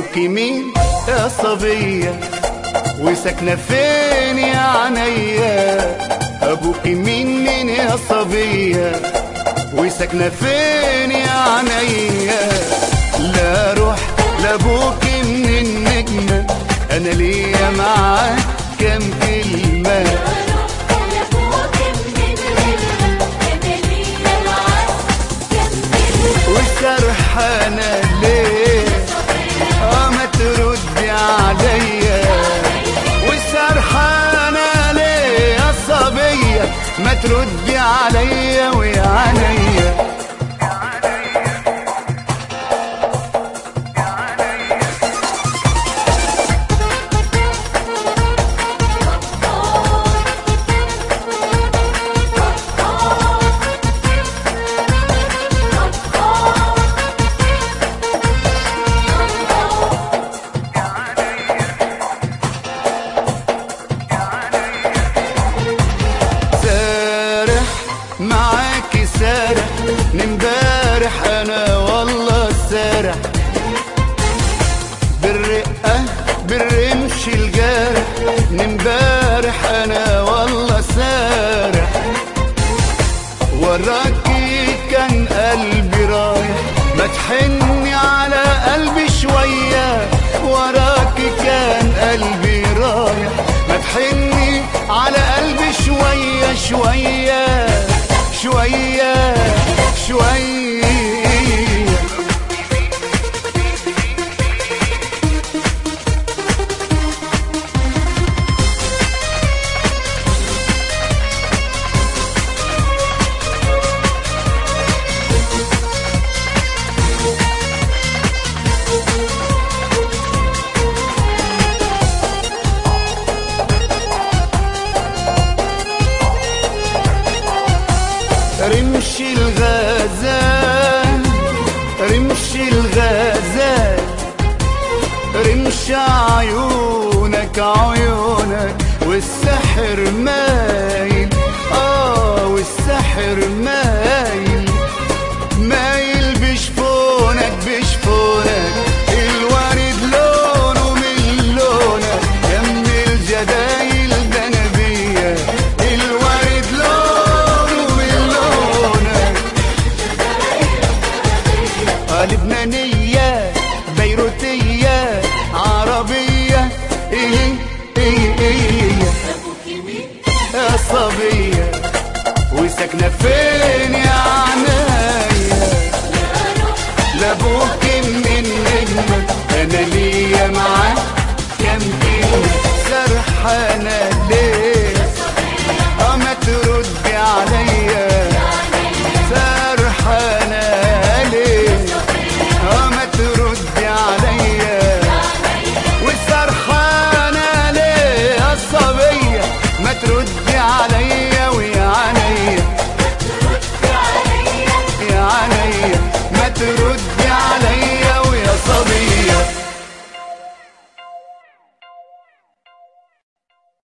ابوكي مين يا صبية وساكنة فين يا عينيا؟ ابوكي مين يا صبية وساكنة فين يا عينيا؟ لا روح لابوكي من النجمة، انا ليا معاه كام كلمة. وسرحانة ليه ما تردي عليا؟ وسرحانة ليه يا صبية ما تردي عليا ويا عينيا؟ معاكي سارح نمبارح انا والله سارح، بالرقة بالرمش الجارح نمبارح انا والله سارح. وراكي كان قلبي رايح، ما تحني على قلبي شوية. وراكي كان قلبي رايح، ما تحني على قلبي شوية شوية شوية شوية. رمش الغزال رمش الغزال رمش عيونك عيونك والسحر مايل والسحر مايل مايل بشفونك بشفونك. الورد لونه من لونك يم الجدايل ذنبية. الورد لونه من لونك لبنانية بيروتية عربية يا صبية وساكنة فين يا عينيا؟ لابوكي من النجمة، انا ليا معاه كام كلمة. سرحانة ليه ما تردي عليا؟